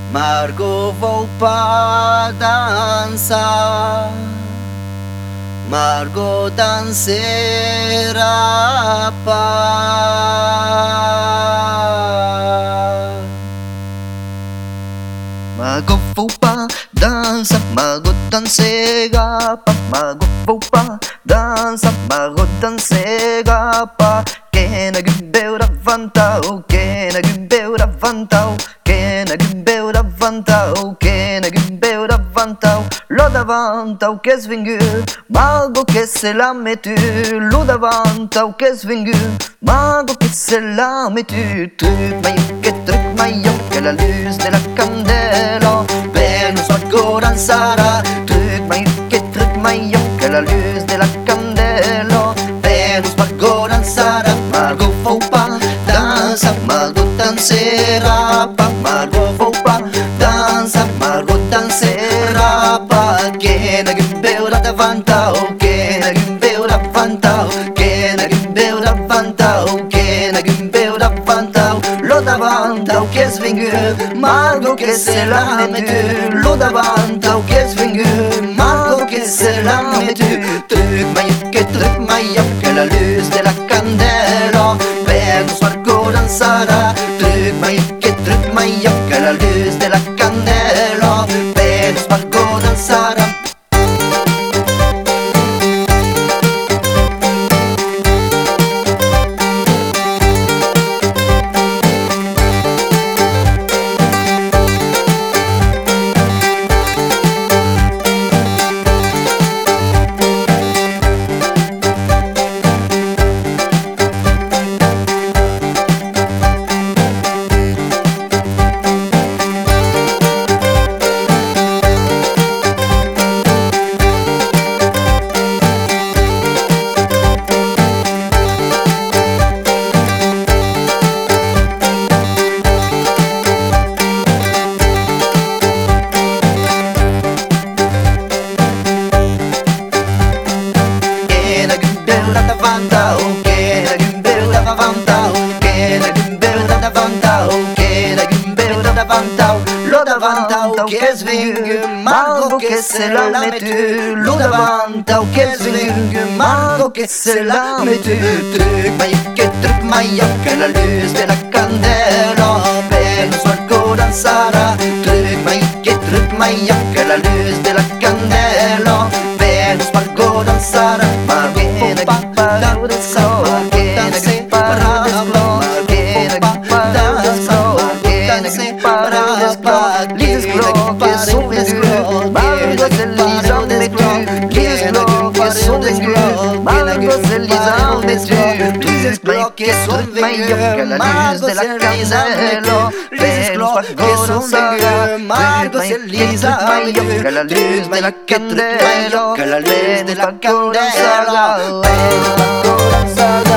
Margot vol pas dansar, Margot dansera pas. Margot faut pas danser, Margot dansera pas. Margot faut pas danser, Margot dansera pas. Que na gumbeu davantau, que na gumbeu davantau, que na gumbeu davantau, que na gumbeu davantau. Lo davantau que es vingu, Margot que se la metu. Lo davantau que es vingu, Margot que se la metu. Truc maio, que la luz de la candela Venus Margot danzarà. Truc maio, que la luz de la candela Venus Margot danzarà. Margot faut pas danser, Margot dansera pas. Margot faut pas danser, Margot dansera pas. Que na gumbeu davantau, que na gumbeu davantau, que na gumbeu davantau, que na gumbeu davantau. Lo davantau que es vingu, Margot que se la metu. Lo davantau que es vingu, Margot que se la metu. Truc maio, que la luz de la candela Venus Margot danzarà. Truc maio, que la luz de la candela Venus Margot danzarà. Lo davantau que es vingu, Margot que se la metu. Lo davantau que es vingu, Margot que se la metu. Truc maio, que la luz de la candela Venus Margot danzarà. Truc maio, que la luz de la candela Venus Margot danzarà. Margot faut pas danser, Margot dansera pas. Lies Glock que sont venus, Margot se les a metu. Lies Glock que sont venus, Margot se les a metu. Lies Glock que sont venus, que la luz de la candela Lies Glock que sont venus, Margot se les a metu. Que la luz de la candela, que la luz de la candela Margot danzarà.